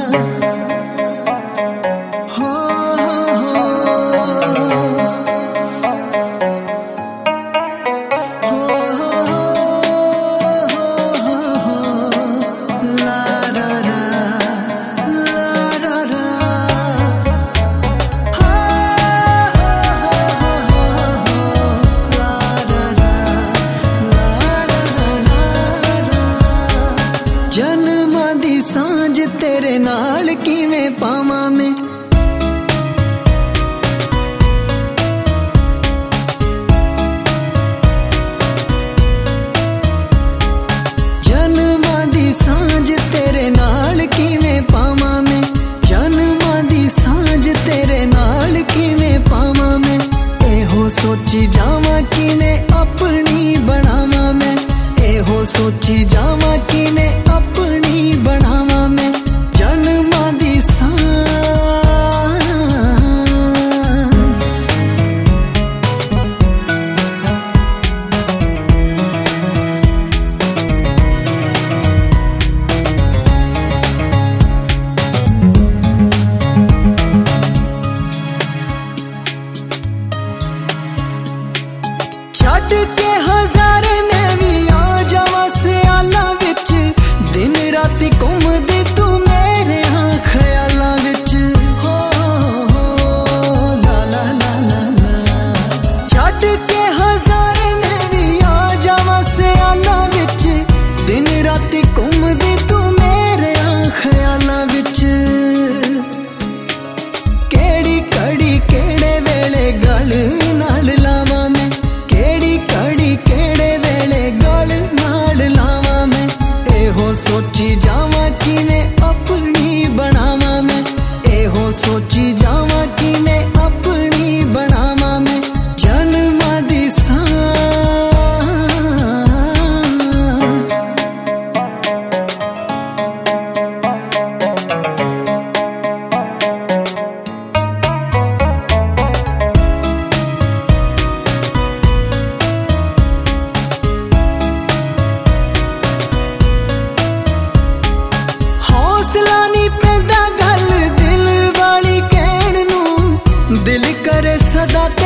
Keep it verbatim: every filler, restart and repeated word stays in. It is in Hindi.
जन्मां दी सांझ तेरे नाल किवें पावां मैं, जन्मां दी सांझ तेरे नाल किवें पावां मैं, जन्मां दी सांझ तेरे नाल किवें पावां मैं। एहो सोची जावां किवें अपनी बनावां मैं, एहो सोची जावां किवें अपनी बनावां मैं। जन्मां दी सांझ छड्ड के हजारे मैं भी आ जावां सियालां विच, दिन राती घूमदी तू मेरे हाँ ख्यालां विच। हो ला ला ला ला ला, छड्ड के हजारे मैं भी आ जावां सियालां विच, दिन राती घूमदी तू मेरे हाँ ख्यालां विच। केड़ी कड़ी केड़े वेले गल नाल लावां मैं, केड़ी कड़ी केड़े वेले गल नाल लावां मैं। एहो सोची जावां किवें अपनी बनावां मैं, एहो सोची जावां किवें अपनी बनावां मैं। जन्मां दी सांझ हौसला नी पैंदा गल दिल वाली कहण नूं, दिल करे सदा